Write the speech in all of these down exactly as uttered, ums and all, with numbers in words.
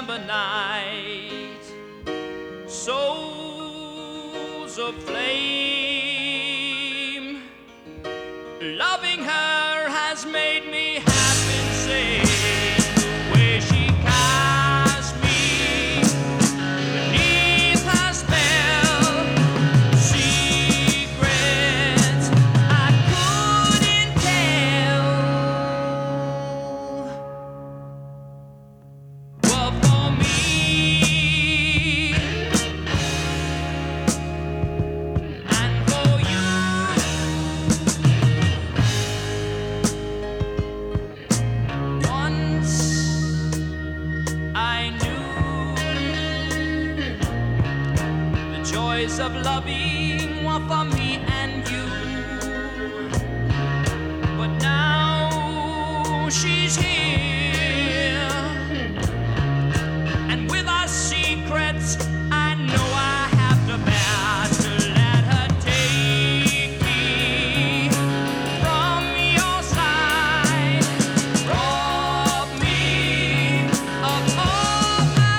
December night. Souls of flame, loving her has made me happy and safe. The way she cast me beneath her spell, secrets I couldn't tell. Well, for me, and for you, once I knew the joys of loving were for me and you. But now she's here, and with our secrets, I know I have to bear to let her take me from your side, rob me of all my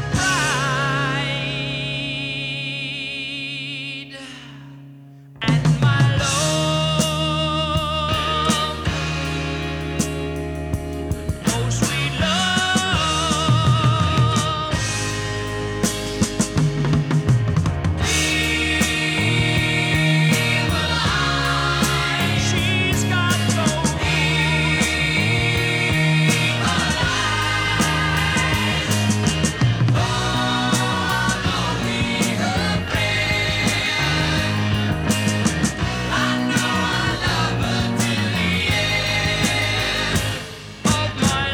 pride and my love, oh sweet love. She's got those of my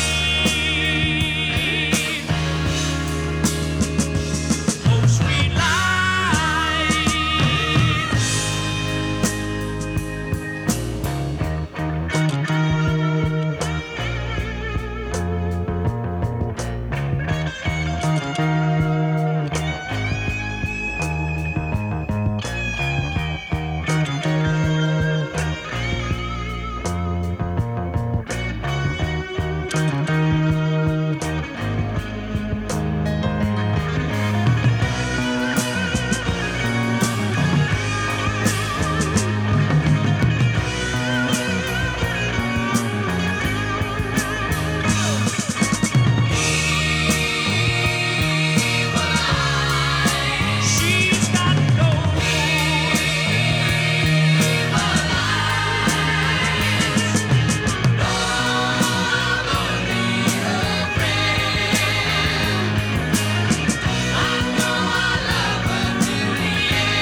life, oh sweet life. She's got those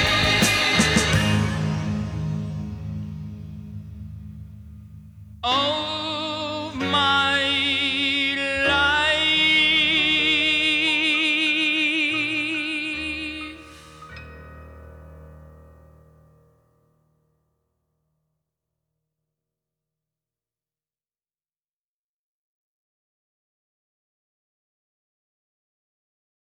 oh